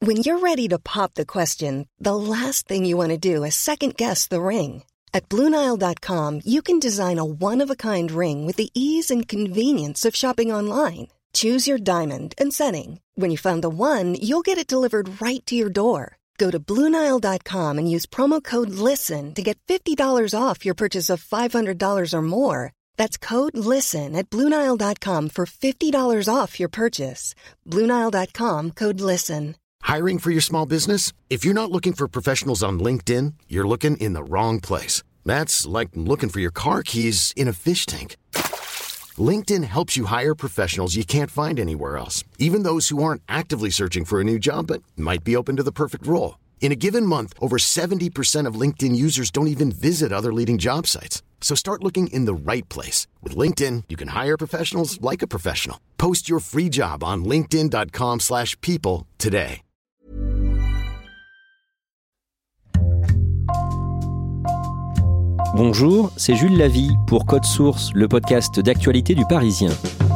When you're ready to pop the question, the last thing you want to do is second-guess the ring. At BlueNile.com, you can design a one-of-a-kind ring with the ease and convenience of shopping online. Choose your diamond and setting. When you find the one, you'll get it delivered right to your door. Go to BlueNile.com and use promo code LISTEN to get $50 off your purchase of $500 or more. That's code LISTEN at BlueNile.com for $50 off your purchase. BlueNile.com, code LISTEN. Hiring for your small business? If you're not looking for professionals on LinkedIn, you're looking in the wrong place. That's like looking for your car keys in a fish tank. LinkedIn helps you hire professionals you can't find anywhere else, even those who aren't actively searching for a new job but might be open to the perfect role. In a given month, over 70% of LinkedIn users don't even visit other leading job sites. So start looking in the right place. With LinkedIn, you can hire professionals like a professional. Post your free job on linkedin.com/people today. Bonjour, c'est Jules Lavie pour Code Source, le podcast d'actualité du Parisien.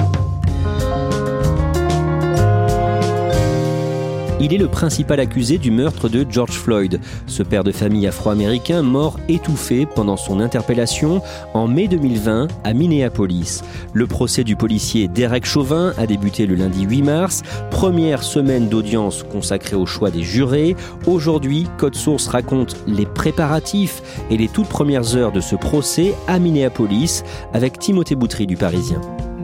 Il est le principal accusé du meurtre de George Floyd, ce père de famille afro-américain mort étouffé pendant son interpellation en mai 2020 à Minneapolis. Le procès du policier Derek Chauvin a débuté le lundi 8 mars, première semaine d'audience consacrée au choix des jurés. Aujourd'hui, Code Source raconte les préparatifs et les toutes premières heures de ce procès à Minneapolis avec Timothée Boutry du Parisien.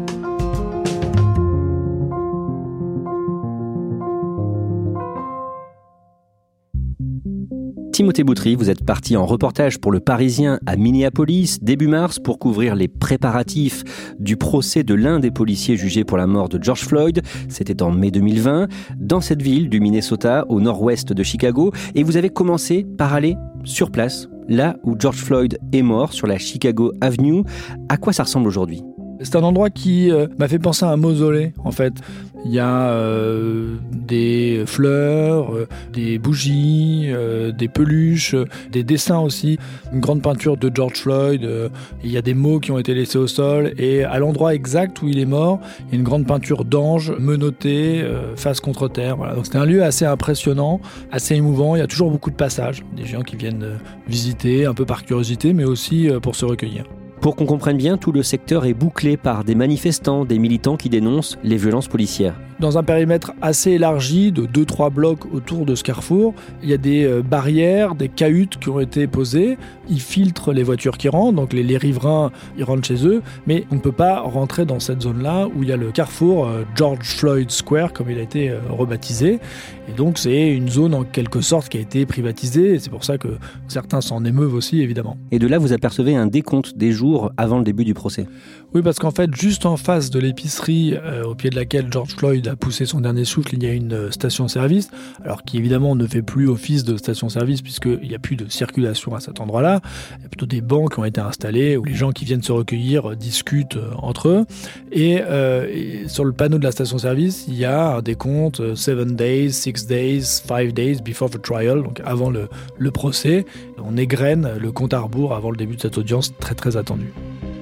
Timothée Boutry, vous êtes parti en reportage pour Le Parisien à Minneapolis début mars pour couvrir les préparatifs du procès de l'un des policiers jugés pour la mort de George Floyd. C'était en mai 2020, dans cette ville du Minnesota, au nord-ouest de Chicago. Et vous avez commencé par aller sur place, là où George Floyd est mort, sur la Chicago Avenue. À quoi ça ressemble aujourd'hui ? C'est un endroit qui m'a fait penser à un mausolée, en fait. Il y a des fleurs, des bougies, des peluches, des dessins aussi, une grande peinture de George Floyd, il y a des mots qui ont été laissés au sol, et à l'endroit exact où il est mort, il y a une grande peinture d'ange menotté, face contre terre. Voilà. Donc c'était un lieu assez impressionnant, assez émouvant, il y a toujours beaucoup de passages, des gens qui viennent visiter, un peu par curiosité, mais aussi pour se recueillir. Pour qu'on comprenne bien, tout le secteur est bouclé par des manifestants, des militants qui dénoncent les violences policières. Dans un périmètre assez élargi de 2-3 blocs autour de ce carrefour, il y a des barrières, des cahutes qui ont été posées. Ils filtrent les voitures qui rentrent, donc les riverains ils rentrent chez eux, mais on ne peut pas rentrer dans cette zone-là où il y a le carrefour George Floyd Square, comme il a été rebaptisé. Et donc c'est une zone en quelque sorte qui a été privatisée, et c'est pour ça que certains s'en émeuvent aussi, évidemment. Et de là, vous apercevez un décompte des jours avant le début du procès. Oui, parce qu'en fait, juste en face de l'épicerie au pied de laquelle George Floyd a poussé son dernier souffle, il y a une station-service, alors qui évidemment ne fait plus office de station-service puisqu'il n'y a plus de circulation à cet endroit-là. Il y a plutôt des bancs qui ont été installés où les gens qui viennent se recueillir discutent entre eux. Et sur le panneau de la station-service, il y a un décompte 7 days, 6 days, 5 days before the trial, donc avant le procès. On égrène le compte à rebours avant le début de cette audience très très attendue.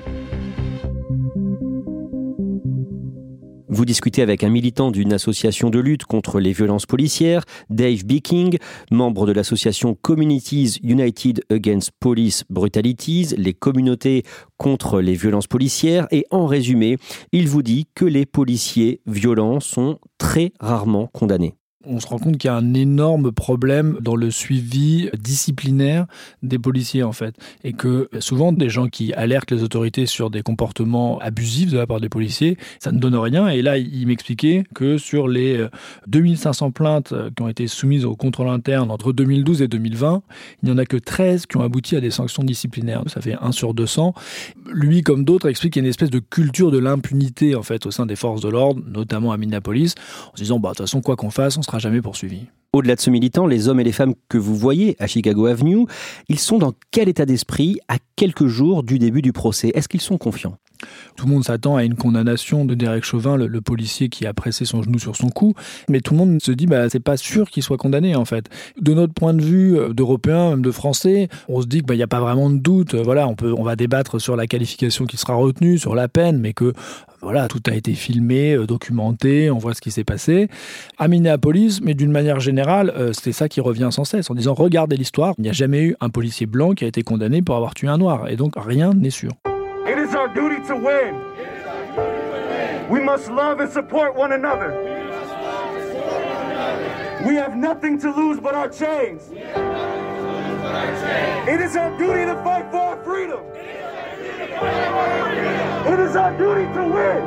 Vous discutez avec un militant d'une association de lutte contre les violences policières, Dave Beeking, membre de l'association Communities United Against Police Brutalities, les communautés contre les violences policières. Et en résumé, il vous dit que les policiers violents sont très rarement condamnés. On se rend compte qu'il y a un énorme problème dans le suivi disciplinaire des policiers, en fait. Et que souvent, des gens qui alertent les autorités sur des comportements abusifs de la part des policiers, ça ne donne rien. Et là, il m'expliquait que sur les 2500 plaintes qui ont été soumises au contrôle interne entre 2012 et 2020, il n'y en a que 13 qui ont abouti à des sanctions disciplinaires. Ça fait 1 sur 200. Lui, comme d'autres, explique qu'il y a une espèce de culture de l'impunité, en fait, au sein des forces de l'ordre, notamment à Minneapolis, en se disant, de toute façon, quoi qu'on fasse, on sera jamais poursuivi. Au-delà de ce militant, les hommes et les femmes que vous voyez à Chicago Avenue, ils sont dans quel état d'esprit à quelques jours du début du procès ? Est-ce qu'ils sont confiants ? Tout le monde s'attend à une condamnation de Derek Chauvin, le policier qui a pressé son genou sur son cou. Mais tout le monde se dit, c'est pas sûr qu'il soit condamné, en fait. De notre point de vue d'Européens, même de Français, on se dit qu'il n'y a pas vraiment de doute. Voilà, on va débattre sur la qualification qui sera retenue, sur la peine, mais que Voilà, tout a été filmé, documenté, on voit ce qui s'est passé. À Minneapolis, mais d'une manière générale, c'est ça qui revient sans cesse, en disant « Regardez l'histoire, il n'y a jamais eu un policier blanc qui a été condamné pour avoir tué un noir. » Et donc, rien n'est sûr. It is our duty to win. We must love and support one another. We have nothing to lose but our chains. It is our duty to fight for our freedom. It is our duty to win.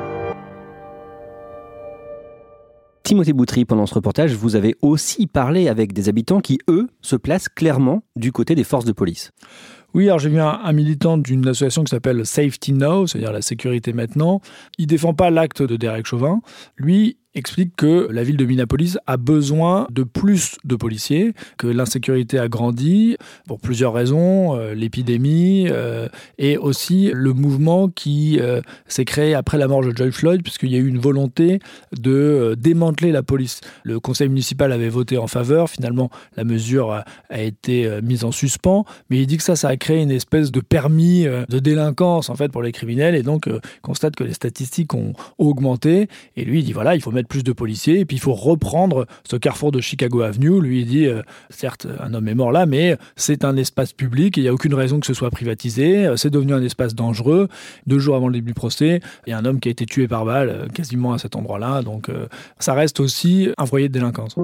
Timothée Boutry, pendant ce reportage, vous avez aussi parlé avec des habitants qui, eux, se placent clairement du côté des forces de police. Oui, alors j'ai vu un militant d'une association qui s'appelle Safety Now, c'est-à-dire la sécurité maintenant. Il défend pas l'acte de Derek Chauvin. Lui explique que la ville de Minneapolis a besoin de plus de policiers, que l'insécurité a grandi pour plusieurs raisons, l'épidémie et aussi le mouvement qui s'est créé après la mort de George Floyd, puisqu'il y a eu une volonté de démanteler la police. Le conseil municipal avait voté en faveur, finalement la mesure a été mise en suspens, mais il dit que ça a créé une espèce de permis de délinquance en fait pour les criminels, et donc constate que les statistiques ont augmenté, et lui il dit voilà, il faut mettre plus de policiers, et puis il faut reprendre ce carrefour de Chicago Avenue. Lui il dit certes un homme est mort là, mais c'est un espace public et il n'y a aucune raison que ce soit privatisé, c'est devenu un espace dangereux. 2 jours avant le début du procès, il y a un homme qui a été tué par balle quasiment à cet endroit-là, donc ça reste aussi un foyer de délinquance.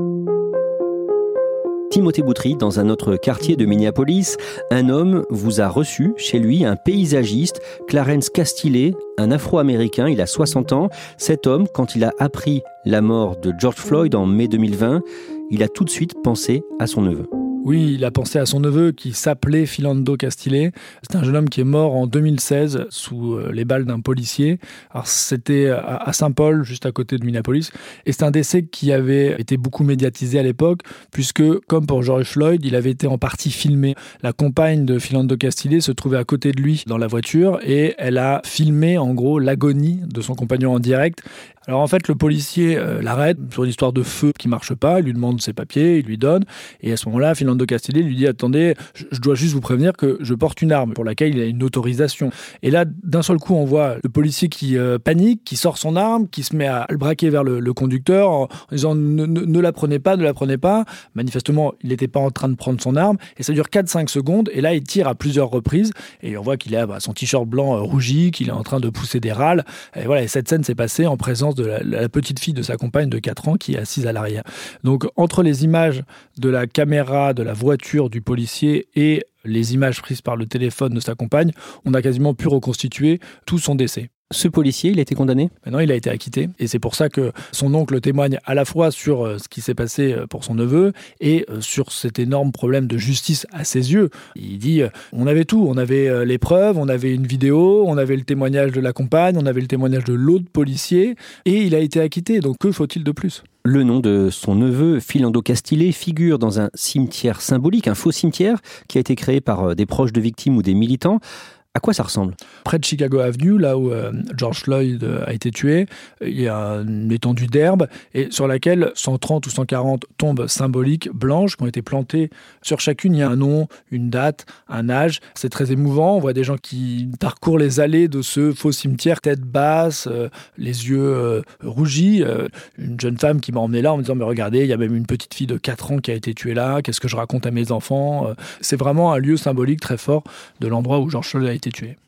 Timothée Boutry, dans un autre quartier de Minneapolis, un homme vous a reçu chez lui, un paysagiste, Clarence Castillet, un Afro-Américain, il a 60 ans. Cet homme, quand il a appris la mort de George Floyd en mai 2020, il a tout de suite pensé à son neveu. Oui, il a pensé à son neveu qui s'appelait Philando Castillet. C'est un jeune homme qui est mort en 2016 sous les balles d'un policier. Alors c'était à Saint-Paul, juste à côté de Minneapolis. Et c'est un décès qui avait été beaucoup médiatisé à l'époque, puisque, comme pour George Floyd, il avait été en partie filmé. La compagne de Philando Castillet se trouvait à côté de lui dans la voiture et elle a filmé en gros l'agonie de son compagnon en direct. Alors en fait, le policier l'arrête sur une histoire de feu qui marche pas, il lui demande ses papiers, il lui donne, et à ce moment-là, Philando Castillet lui dit « Attendez, je dois juste vous prévenir que je porte une arme pour laquelle il a une autorisation. » Et là, d'un seul coup, on voit le policier qui panique, qui sort son arme, qui se met à le braquer vers le conducteur en disant « Ne la prenez pas, ne la prenez pas ». Manifestement, il n'était pas en train de prendre son arme, et ça dure 4-5 secondes, et là, il tire à plusieurs reprises, et on voit qu'il a son t-shirt blanc rougi, qu'il est en train de pousser des râles. Et voilà, et cette scène s'est passée en présence de la petite fille de sa compagne de 4 ans qui est assise à l'arrière. Donc, entre les images de la caméra, de la voiture du policier et les images prises par le téléphone de sa compagne, on a quasiment pu reconstituer tout son décès. Ce policier, il a été condamné ? Maintenant, il a été acquitté. Et c'est pour ça que son oncle témoigne à la fois sur ce qui s'est passé pour son neveu et sur cet énorme problème de justice à ses yeux. Il dit, on avait tout. On avait les preuves, on avait une vidéo, on avait le témoignage de la compagne, on avait le témoignage de l'autre policier. Et il a été acquitté. Donc, que faut-il de plus ? Le nom de son neveu, Philando Castillet, figure dans un cimetière symbolique, un faux cimetière qui a été créé par des proches de victimes ou des militants. À quoi ça ressemble ? Près de Chicago Avenue, là où George Floyd a été tué, il y a une étendue d'herbe et sur laquelle 130 ou 140 tombes symboliques blanches qui ont été plantées. Sur chacune, il y a un nom, une date, un âge. C'est très émouvant. On voit des gens qui parcourent les allées de ce faux cimetière, tête basse, les yeux rougis. Une jeune femme qui m'a emmené là en me disant « Mais regardez, il y a même une petite fille de 4 ans qui a été tuée là. Qu'est-ce que je raconte à mes enfants ?» C'est vraiment un lieu symbolique très fort de l'endroit où George Floyd a été tué.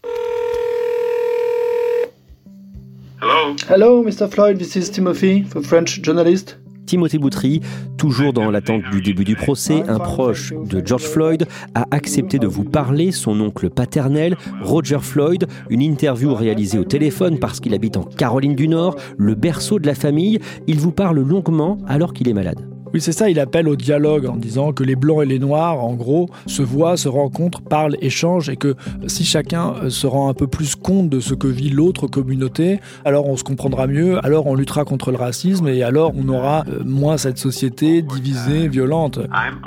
Hello, Mr. Floyd, this is Timothy, the French journalist. Timothée Boutry, toujours dans l'attente du début du procès, un proche de George Floyd a accepté de vous parler, son oncle paternel, Roger Floyd, une interview réalisée au téléphone parce qu'il habite en Caroline du Nord, le berceau de la famille. Il vous parle longuement alors qu'il est malade. Oui, c'est ça, il appelle au dialogue en disant que les Blancs et les Noirs, en gros, se voient, se rencontrent, parlent, échangent et que si chacun se rend un peu plus compte de ce que vit l'autre communauté, alors on se comprendra mieux, alors on luttera contre le racisme et alors on aura moins cette société divisée, violente.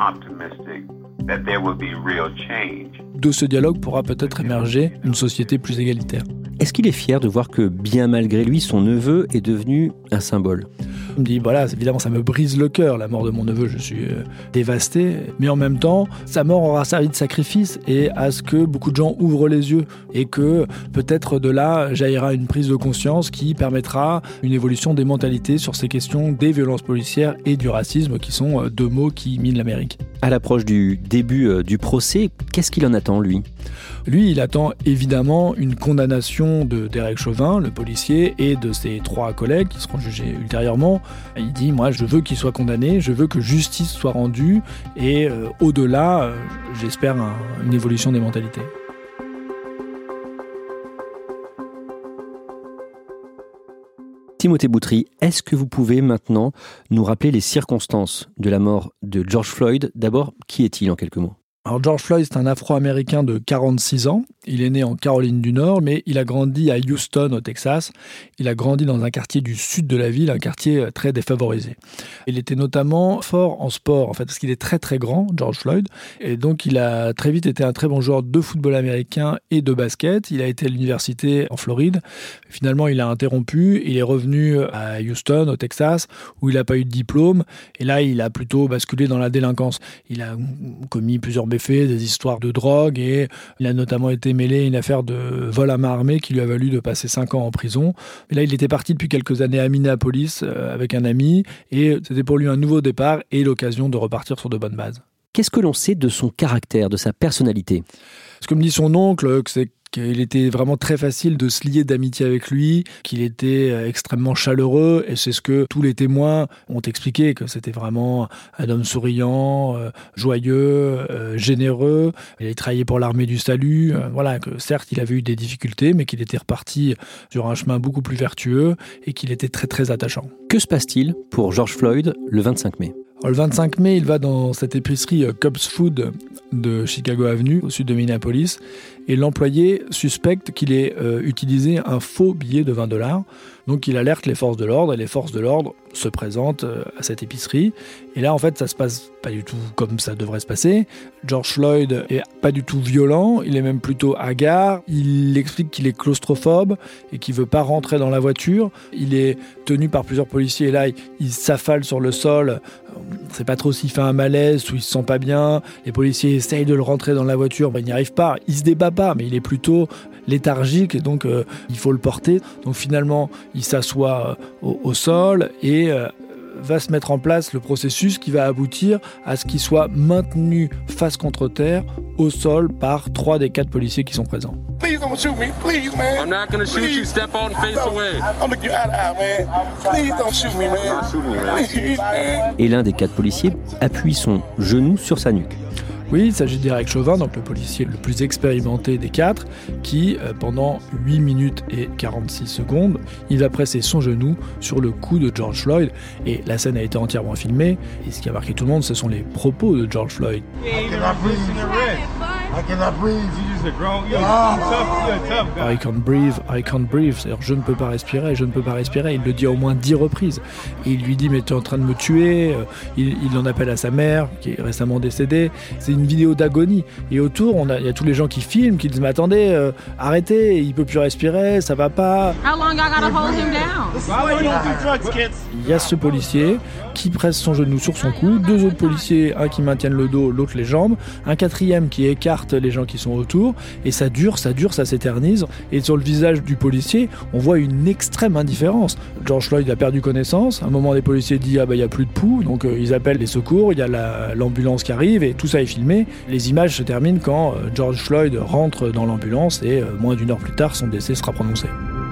De ce dialogue pourra peut-être émerger une société plus égalitaire. Est-ce qu'il est fier de voir que, bien malgré lui, son neveu est devenu un symbole ? Il me dit, voilà, évidemment, ça me brise le cœur, la mort de mon neveu, je suis dévasté. Mais en même temps, sa mort aura servi de sacrifice et à ce que beaucoup de gens ouvrent les yeux et que peut-être de là jaillira une prise de conscience qui permettra une évolution des mentalités sur ces questions des violences policières et du racisme, qui sont deux mots qui minent l'Amérique. À l'approche du début du procès, qu'est-ce qu'il en attend, lui ? Lui, il attend évidemment une condamnation de Derek Chauvin, le policier, et de ses 3 collègues qui seront jugés ultérieurement. Il dit, moi, je veux qu'il soit condamné, je veux que justice soit rendue, et au-delà, j'espère une évolution des mentalités. Timothée Boutry, est-ce que vous pouvez maintenant nous rappeler les circonstances de la mort de George Floyd ? D'abord, qui est-il en quelques mots ? Alors George Floyd, c'est un Afro-Américain de 46 ans. Il est né en Caroline du Nord, mais il a grandi à Houston, au Texas. Il a grandi dans un quartier du sud de la ville, un quartier très défavorisé. Il était notamment fort en sport, en fait, parce qu'il est très très grand, George Floyd. Et donc il a très vite été un très bon joueur de football américain et de basket. Il a été à l'université en Floride. Finalement, il a interrompu. Il est revenu à Houston, au Texas, où il n'a pas eu de diplôme. Et là, il a plutôt basculé dans la délinquance. Il a commis plusieurs méfaits, des histoires de drogue, et il a notamment été mêlé à une affaire de vol à main armée qui lui a valu de passer 5 ans en prison. Et là, il était parti depuis quelques années à Minneapolis avec un ami, et c'était pour lui un nouveau départ et l'occasion de repartir sur de bonnes bases. Qu'est-ce que l'on sait de son caractère, de sa personnalité ? Ce que me dit son oncle, c'est qu'il était vraiment très facile de se lier d'amitié avec lui, qu'il était extrêmement chaleureux, et c'est ce que tous les témoins ont expliqué, que c'était vraiment un homme souriant, joyeux, généreux. Il a travaillé pour l'armée du salut, voilà, que certes il avait eu des difficultés, mais qu'il était reparti sur un chemin beaucoup plus vertueux et qu'il était très très attachant. Que se passe-t-il pour George Floyd le 25 mai ? Alors, le 25 mai, il va dans cette épicerie Cubs Food de Chicago Avenue, au sud de Minneapolis, et l'employé suspecte qu'il ait utilisé un faux billet de $20. Donc il alerte les forces de l'ordre, et les forces de l'ordre se présentent à cette épicerie. Et là, en fait, ça se passe pas du tout comme ça devrait se passer. George Floyd est pas du tout violent, il est même plutôt hagard. Il explique qu'il est claustrophobe et qu'il veut pas rentrer dans la voiture. Il est tenu par plusieurs policiers, et là, il s'affale sur le sol. On ne sait pas trop s'il fait un malaise ou il se sent pas bien. Les policiers essayent de le rentrer dans la voiture, il n'y arrive pas. Il se débat pas, mais il est plutôt léthargique, et donc il faut le porter. Donc finalement, il s'assoit au sol et va se mettre en place le processus qui va aboutir à ce qu'il soit maintenu face contre terre au sol par 3 des 4 policiers qui sont présents. Please don't shoot me, please, man. I'm not gonna shoot you. Step on, face away. I'll look you eye to eye, man. Please don't shoot me, man. I'm not shooting you, man. Please, man. Et l'un des 4 policiers appuie son genou sur sa nuque. Oui, il s'agit de Derek Chauvin, donc le policier le plus expérimenté des 4, qui, pendant 8 minutes et 46 secondes, il va presser son genou sur le cou de George Floyd. Et la scène a été entièrement filmée. Et ce qui a marqué tout le monde, ce sont les propos de George Floyd. I can't breathe, c'est-à-dire je ne peux pas respirer, je ne peux pas respirer. Il le dit au moins 10 reprises. Et il lui dit, mais tu es en train de me tuer. Il en appelle à sa mère, qui est récemment décédée. C'est une vidéo d'agonie. Et autour, il y a tous les gens qui filment, qui disent, mais attendez, arrêtez, il peut plus respirer, ça va pas. Il y a ce policier qui presse son genou sur son cou, 2 autres policiers, un qui maintiennent le dos, l'autre les jambes, un 4e qui écarte les gens qui sont autour, et ça dure, ça s'éternise, et sur le visage du policier, on voit une extrême indifférence. George Floyd a perdu connaissance, à un moment des policiers disent, il n'y a plus de pouls, donc ils appellent les secours, il y a l'ambulance qui arrive, et tout ça est filmé. Les images se terminent quand George Floyd rentre dans l'ambulance, et moins d'1 heure plus tard, son décès sera prononcé.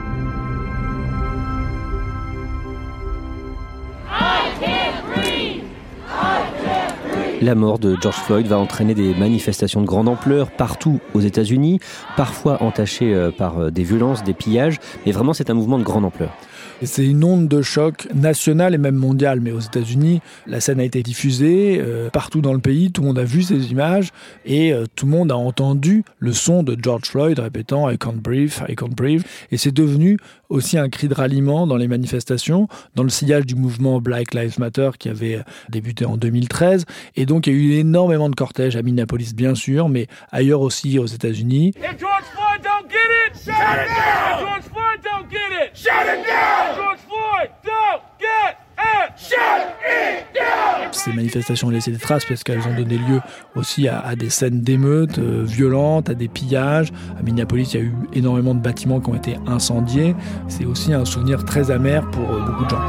La mort de George Floyd va entraîner des manifestations de grande ampleur partout aux États-Unis, parfois entachées par des violences, des pillages, mais vraiment c'est un mouvement de grande ampleur. Et c'est une onde de choc nationale et même mondiale. Mais aux États-Unis, la scène a été diffusée partout dans le pays. Tout le monde a vu ces images et tout le monde a entendu le son de George Floyd répétant « I can't breathe, I can't breathe ». Et c'est devenu aussi un cri de ralliement dans les manifestations, dans le sillage du mouvement Black Lives Matter qui avait débuté en 2013. Et donc, il y a eu énormément de cortèges à Minneapolis, bien sûr, mais ailleurs aussi aux États-Unis. If George Floyd don't get it, shut it down. If George Floyd don't get it, shut it down. George Floyd don't get Ces manifestations ont laissé des traces parce qu'elles ont donné lieu aussi à des scènes d'émeutes violentes, à des pillages. À Minneapolis, il y a eu énormément de bâtiments qui ont été incendiés. C'est aussi un souvenir très amer pour beaucoup de gens.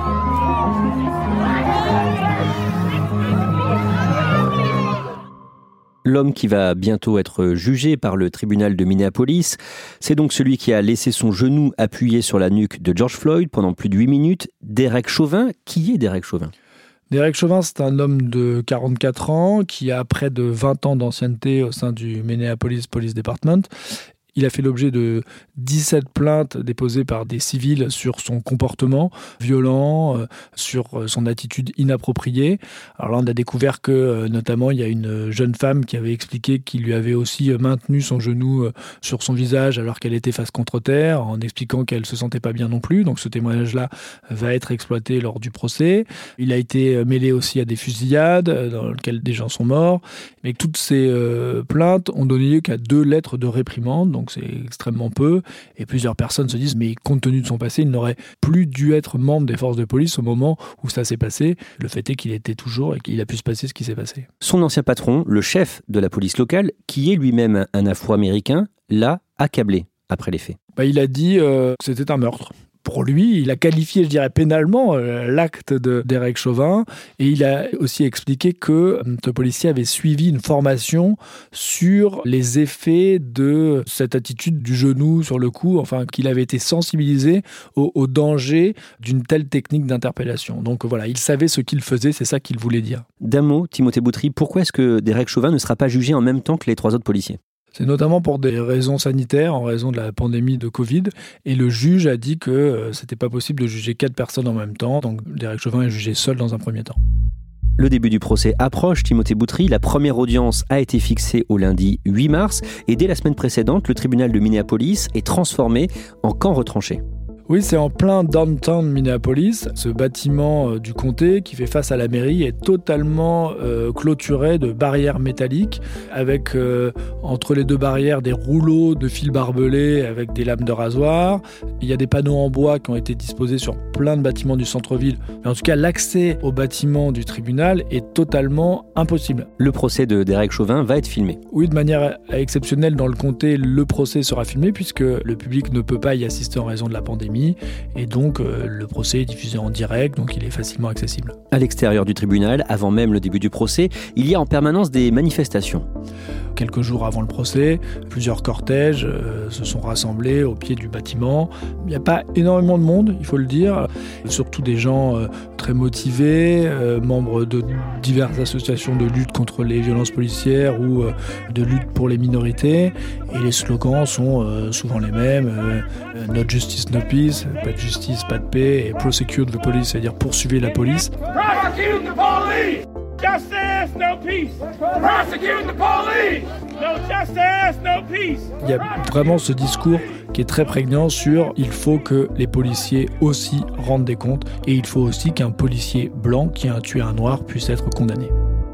L'homme qui va bientôt être jugé par le tribunal de Minneapolis, c'est donc celui qui a laissé son genou appuyé sur la nuque de George Floyd pendant plus de 8 minutes, Derek Chauvin. Qui est Derek Chauvin ? Derek Chauvin, c'est un homme de 44 ans qui a près de 20 ans d'ancienneté au sein du Minneapolis Police Department. Il a fait l'objet de 17 plaintes déposées par des civils sur son comportement violent, sur son attitude inappropriée. Alors là, on a découvert que, notamment, il y a une jeune femme qui avait expliqué qu'il lui avait aussi maintenu son genou sur son visage alors qu'elle était face contre terre, en expliquant qu'elle ne se sentait pas bien non plus. Donc ce témoignage-là va être exploité lors du procès. Il a été mêlé aussi à des fusillades dans lesquelles des gens sont morts. Mais toutes ces plaintes ont donné lieu qu'à 2 lettres de réprimande. Donc c'est extrêmement peu, et plusieurs personnes se disent mais compte tenu de son passé, il n'aurait plus dû être membre des forces de police au moment où ça s'est passé. Le fait est qu'il était toujours et qu'il a pu se passer ce qui s'est passé. Son ancien patron, le chef de la police locale, qui est lui-même un Afro-Américain, l'a accablé après les faits. Il a dit que c'était un meurtre. Pour lui, il a qualifié, je dirais, pénalement l'acte de Derek Chauvin, et il a aussi expliqué que ce policier avait suivi une formation sur les effets de cette attitude du genou sur le cou, enfin qu'il avait été sensibilisé au danger d'une telle technique d'interpellation. Donc voilà, il savait ce qu'il faisait, c'est ça qu'il voulait dire. D'un mot, Timothée Boutry, pourquoi est-ce que Derek Chauvin ne sera pas jugé en même temps que les 3 autres policiers ? C'est notamment pour des raisons sanitaires, en raison de la pandémie de Covid. Et le juge a dit que c'était pas possible de juger 4 personnes en même temps. Donc Derek Chauvin est jugé seul dans un premier temps. Le début du procès approche, Timothée Boutry. La première audience a été fixée au lundi 8 mars. Et dès la semaine précédente, le tribunal de Minneapolis est transformé en camp retranché. Oui, c'est en plein downtown Minneapolis. Ce bâtiment du comté qui fait face à la mairie est totalement clôturé de barrières métalliques avec entre les 2 barrières des rouleaux de fils barbelés avec des lames de rasoir. Il y a des panneaux en bois qui ont été disposés sur plein de bâtiments du centre-ville. Mais en tout cas, l'accès au bâtiment du tribunal est totalement impossible. Le procès de Derek Chauvin va être filmé. Oui, de manière exceptionnelle dans le comté, le procès sera filmé puisque le public ne peut pas y assister en raison de la pandémie. Et donc, le procès est diffusé en direct, donc il est facilement accessible. À l'extérieur du tribunal, avant même le début du procès, il y a en permanence des manifestations. Quelques jours avant le procès, plusieurs cortèges se sont rassemblés au pied du bâtiment. Il n'y a pas énormément de monde, il faut le dire. Surtout des gens très motivés, membres de diverses associations de lutte contre les violences policières ou de lutte pour les minorités. Et les slogans sont souvent les mêmes. Not justice, no peace. Pas de justice, pas de paix. Et prosecute the police, c'est-à-dire poursuivez la police. Prosecute the police! Justice, no peace! Prosecute the police! No justice, no peace! Il y a vraiment ce discours qui est très prégnant sur il faut que les policiers aussi rendent des comptes et il faut aussi qu'un policier blanc qui a tué un noir puisse être condamné.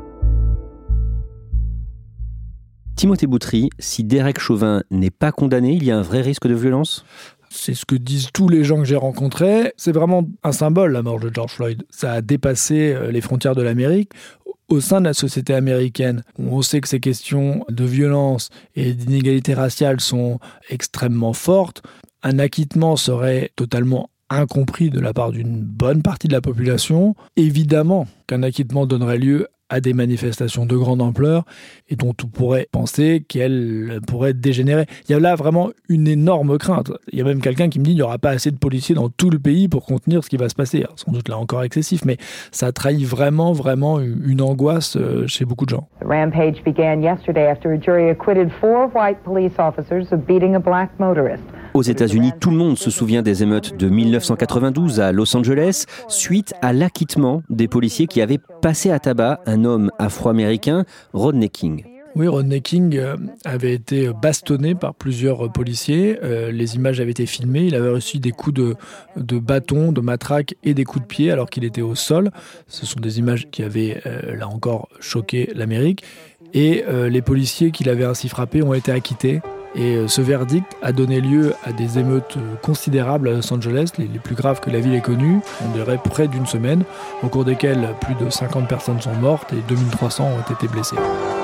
Timothée Boutry, si Derek Chauvin n'est pas condamné, il y a un vrai risque de violence ? C'est ce que disent tous les gens que j'ai rencontrés. C'est vraiment un symbole, la mort de George Floyd. Ça a dépassé les frontières de l'Amérique. Au sein de la société américaine, où on sait que ces questions de violence et d'inégalité raciale sont extrêmement fortes, un acquittement serait totalement incompris de la part d'une bonne partie de la population. Évidemment qu'un acquittement donnerait lieu à des manifestations de grande ampleur et dont on pourrait penser qu'elles pourraient dégénérer. Il y a là vraiment une énorme crainte. Il y a même quelqu'un qui me dit qu'il n'y aura pas assez de policiers dans tout le pays pour contenir ce qui va se passer. Alors, sans doute là encore excessif, mais ça trahit vraiment une angoisse chez beaucoup de gens. The rampage began yesterday after a jury acquitted 4 white police officers of beating a black motorist. Aux États-Unis, tout le monde se souvient des émeutes de 1992 à Los Angeles, suite à l'acquittement des policiers qui avaient passé à tabac un homme afro-américain, Rodney King. Oui, Rodney King avait été bastonné par plusieurs policiers. Les images avaient été filmées. Il avait reçu des coups de bâton, de matraque et des coups de pied alors qu'il était au sol. Ce sont des images qui avaient, là encore, choqué l'Amérique. Et les policiers qui l'avaient ainsi frappé ont été acquittés. Et ce verdict a donné lieu à des émeutes considérables à Los Angeles, les plus graves que la ville ait connues. On dirait près d'une semaine, au cours desquelles plus de 50 personnes sont mortes et 2300 ont été blessées.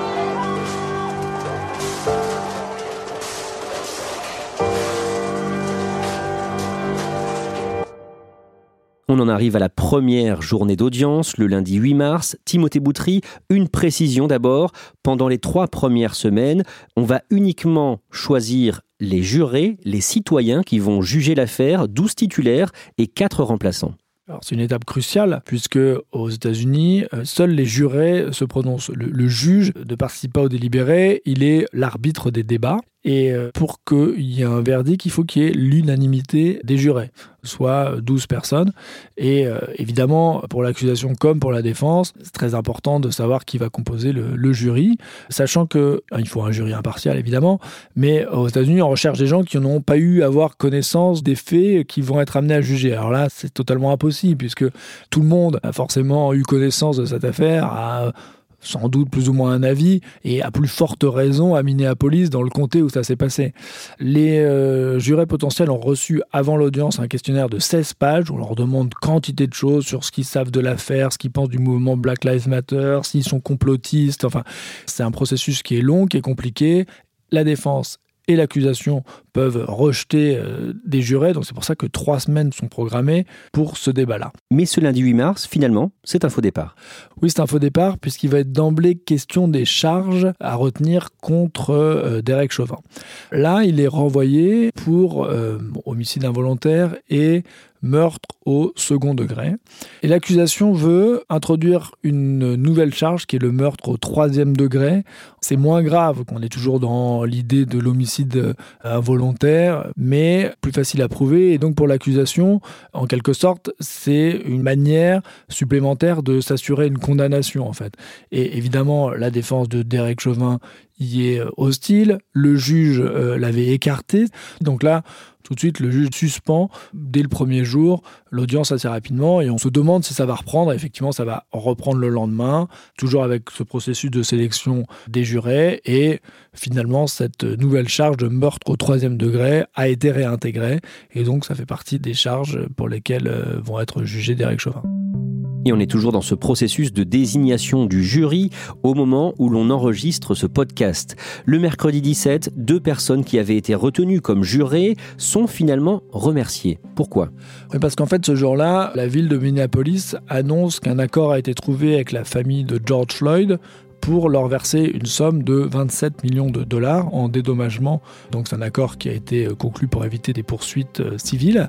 On en arrive à la première journée d'audience, le lundi 8 mars. Timothée Boutry, une précision d'abord. Pendant les 3 premières semaines, on va uniquement choisir les jurés, les citoyens qui vont juger l'affaire, 12 titulaires et 4 remplaçants. Alors, c'est une étape cruciale puisque aux États-Unis, seuls les jurés se prononcent. Le juge ne participe pas au délibéré, il est l'arbitre des débats. Et pour qu'il y ait un verdict, il faut qu'il y ait l'unanimité des jurés, soit 12 personnes. Et évidemment, pour l'accusation comme pour la défense, c'est très important de savoir qui va composer le jury, sachant qu'il faut un jury impartial, évidemment, mais aux États-Unis, on recherche des gens qui n'ont pas eu à avoir connaissance des faits qui vont être amenés à juger. Alors là, c'est totalement impossible, puisque tout le monde a forcément eu connaissance de cette affaire, a sans doute plus ou moins un avis, et à plus forte raison à Minneapolis, dans le comté où ça s'est passé. Les jurés potentiels ont reçu avant l'audience un questionnaire de 16 pages, où on leur demande quantité de choses sur ce qu'ils savent de l'affaire, ce qu'ils pensent du mouvement Black Lives Matter, s'ils sont complotistes, enfin, c'est un processus qui est long, qui est compliqué. La défense et l'accusation peuvent rejeter des jurés, donc c'est pour ça que 3 semaines sont programmées pour ce débat-là. Mais ce lundi 8 mars, finalement, c'est un faux départ. Oui, c'est un faux départ, puisqu'il va être d'emblée question des charges à retenir contre Derek Chauvin. Là, il est renvoyé pour homicide involontaire et meurtre au second degré. Et l'accusation veut introduire une nouvelle charge qui est le meurtre au 3e degré. C'est moins grave, qu'on est toujours dans l'idée de l'homicide involontaire, mais plus facile à prouver. Et donc pour l'accusation, en quelque sorte, c'est une manière supplémentaire de s'assurer une condamnation, en fait. Et évidemment, la défense de Derek Chauvin y est hostile. Le juge l'avait écarté. Donc là, tout de suite, le juge suspend dès le premier jour l'audience assez rapidement et on se demande si ça va reprendre. Effectivement, ça va reprendre le lendemain, toujours avec ce processus de sélection des jurés. Et finalement, cette nouvelle charge de meurtre au 3e degré a été réintégrée. Et donc, ça fait partie des charges pour lesquelles vont être jugés Derek Chauvin. Et on est toujours dans ce processus de désignation du jury au moment où l'on enregistre ce podcast. Le mercredi 17, 2 personnes qui avaient été retenues comme jurées sont finalement remerciées. Pourquoi ? Oui, parce qu'en fait, ce jour-là, la ville de Minneapolis annonce qu'un accord a été trouvé avec la famille de George Floyd pour leur verser une somme de 27 millions de dollars en dédommagement. Donc c'est un accord qui a été conclu pour éviter des poursuites civiles.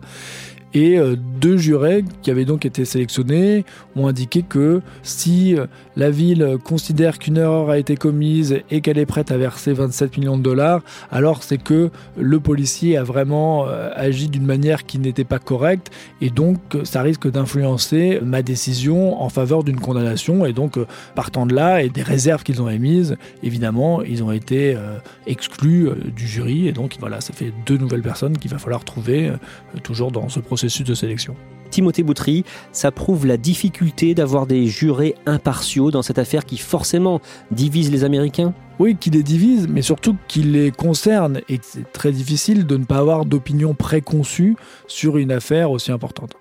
Et 2 jurés qui avaient donc été sélectionnés ont indiqué que si la ville considère qu'une erreur a été commise et qu'elle est prête à verser 27 millions de dollars, alors c'est que le policier a vraiment agi d'une manière qui n'était pas correcte et donc ça risque d'influencer ma décision en faveur d'une condamnation. Et donc partant de là et des réserves qu'ils ont émises, évidemment ils ont été exclus du jury et donc voilà, ça fait 2 nouvelles personnes qu'il va falloir trouver toujours dans ce processus de sélection. Timothée Boutry, ça prouve la difficulté d'avoir des jurés impartiaux dans cette affaire qui forcément divise les Américains ? Oui, qui les divise, mais surtout qui les concerne. Et c'est très difficile de ne pas avoir d'opinion préconçue sur une affaire aussi importante.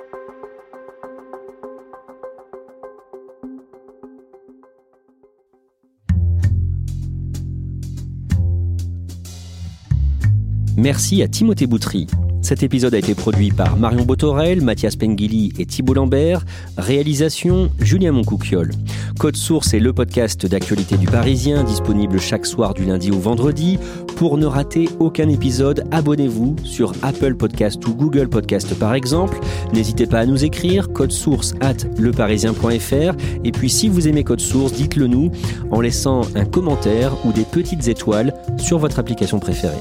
Merci à Timothée Boutry. Cet épisode a été produit par Marion Botorel, Mathias Pengili et Thibault Lambert. Réalisation, Julien Moncouquiol. Code Source est le podcast d'actualité du Parisien, disponible chaque soir du lundi au vendredi. Pour ne rater aucun épisode, abonnez-vous sur Apple Podcast ou Google Podcast par exemple. N'hésitez pas à nous écrire, codesource@leparisien.fr. Et puis si vous aimez Code Source, dites-le nous en laissant un commentaire ou des petites étoiles sur votre application préférée.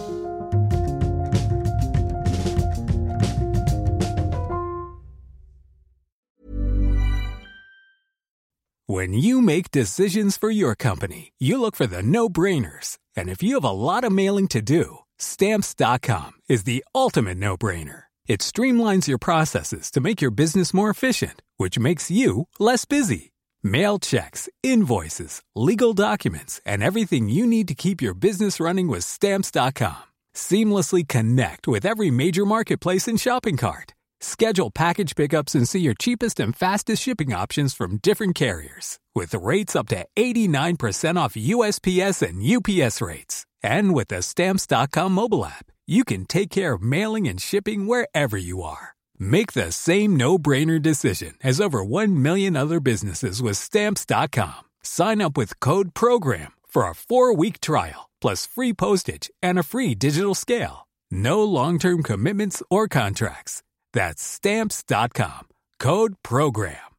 When you make decisions for your company, you look for the no-brainers. And if you have a lot of mailing to do, Stamps.com is the ultimate no-brainer. It streamlines your processes to make your business more efficient, which makes you less busy. Mail checks, invoices, legal documents, and everything you need to keep your business running with Stamps.com. Seamlessly connect with every major marketplace and shopping cart. Schedule package pickups and see your cheapest and fastest shipping options from different carriers, with rates up to 89% off USPS and UPS rates. And with the Stamps.com mobile app, you can take care of mailing and shipping wherever you are. Make the same no-brainer decision as over 1 million other businesses with Stamps.com. Sign up with code PROGRAM for a 4-week trial, plus free postage and a free digital scale. No long-term commitments or contracts. That's Stamps.com. Code PROGRAM.